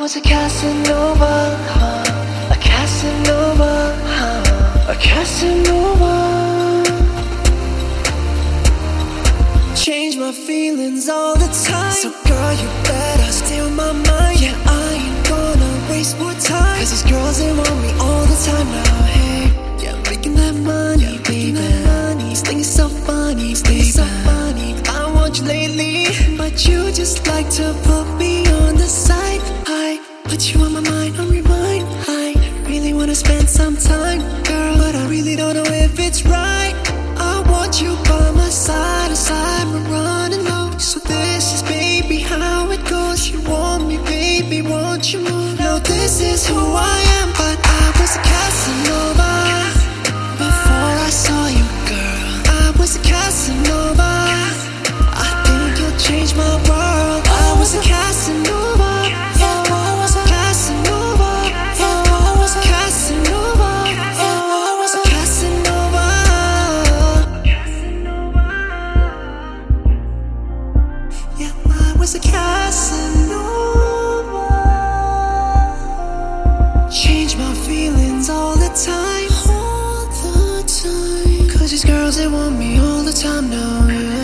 was a Casanova, a Casanova, a Casanova. Change my feelings all the time. So girl, you better steal my mind. Yeah, I ain't gonna waste more time, 'cause these girls, they want me all the time now. Hey, yeah, I'm making that money, baby. This thing is so funny, baby. I want you lately, but you just like to put me on the side. I put you on my mind, on rewind. I really wanna spend some time, girl, but I really don't know if it's right. I want you by my side, aside, we're running low. So this is, baby, how it goes. You want me, baby, won't you move? No, this is who I am, but I was a Casanova before I saw you, girl. I was a Casanova. I think you'll change my world. I was a Casanova. Yeah, I was a Casanova. Yeah, I was a Casanova. Yeah, I was a Casanova. Yeah, I was a Casanova. Change my feelings all the time. All the time. 'Cause these girls, they want me all the time now, yeah.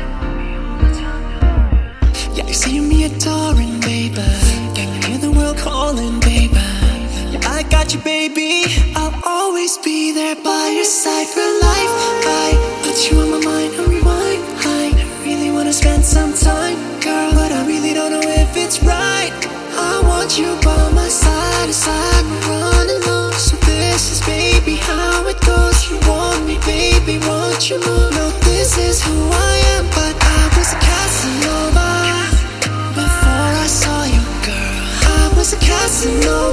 Yeah, you see me adoring, baby. Can you hear the world calling, baby? Yeah, I got you, baby. I'll always be there by your side for life. I put you on my mind, on rewind. I really wanna spend some time, girl, but I really don't know if it's right. I want you by my side, aside, we're running low. So this is, baby, how it goes. You want me, baby, won't you move? No, this is who I am, but I was a Casanova before I saw you, girl. I was a Casanova.